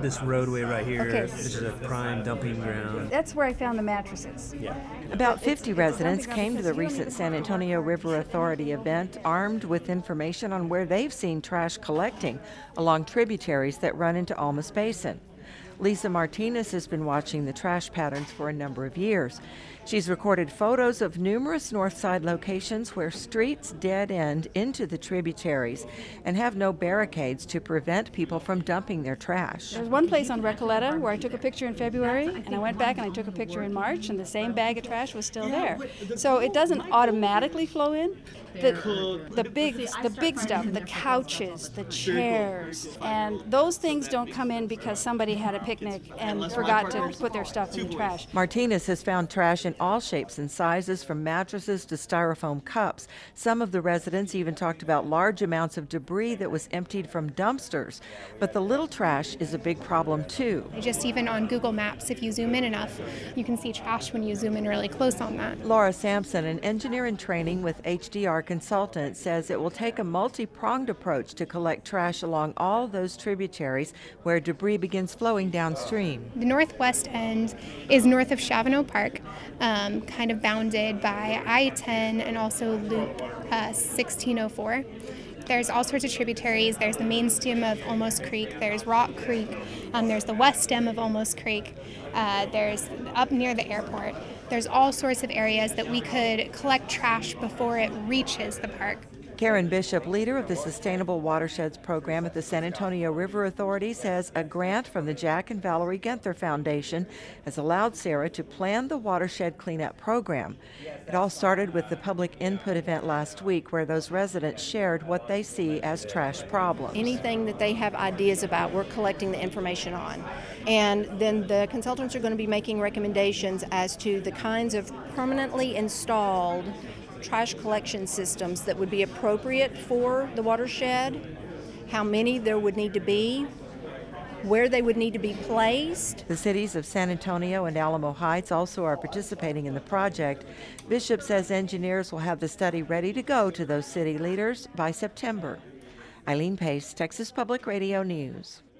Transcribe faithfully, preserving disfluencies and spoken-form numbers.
this roadway right here. Okay. This is a prime dumping ground. That's where I found the mattresses. Yeah. About It's- fifty it's a residents dumping ground came to because the you don't recent even San have Antonio River Authority event armed with information on where they've seen trash collecting along tributaries that run into Almas Basin. Lisa Martinez has been watching the trash patterns for a number of years. She's recorded photos of numerous north side locations where streets dead end into the tributaries and have no barricades to prevent people from dumping their trash. There's one place on Recoleta where I took a picture in February, and I went back and I took a picture in March, and the same bag of trash was still there. So it doesn't automatically flow in. The, the big the big stuff, the couches, the chairs, and those things don't come in because somebody had a picnic and forgot to put their stuff in the trash. Martinez has found trash in all shapes and sizes, from mattresses to styrofoam cups. Some of the residents even talked about large amounts of debris that was emptied from dumpsters. But the little trash is a big problem too. Just even on Google Maps, if you zoom in enough, you can see trash when you zoom in really close on that. Laura Sampson, an engineer in training with H D R Consultant, says it will take a multi-pronged approach to collect trash along all those tributaries where debris begins flowing downstream. The northwest end is north of Chavano Park, um, kind of bounded by I ten and also Loop uh, sixteen oh four. There's all sorts of tributaries. There's the main stem of Olmos Creek. There's Rock Creek. Um, there's the west stem of Olmos Creek. Uh, there's up near the airport. There's all sorts of areas that we could collect trash before it reaches the park. Karen Bishop, leader of the Sustainable Watersheds program at the San Antonio River Authority, says a grant from the Jack and Valerie Genther Foundation has allowed Sarah to plan the watershed cleanup program. It all started with the public input event last week, where those residents shared what they see as trash problems. Anything that they have ideas about, we're collecting the information on. And then the consultants are going to be making recommendations as to the kinds of permanently installed trash collection systems that would be appropriate for the watershed, how many there would need to be, where they would need to be placed. The cities of San Antonio and Alamo Heights also are participating in the project. Bishop says engineers will have the study ready to go to those city leaders by September. Eileen Pace, Texas Public Radio News.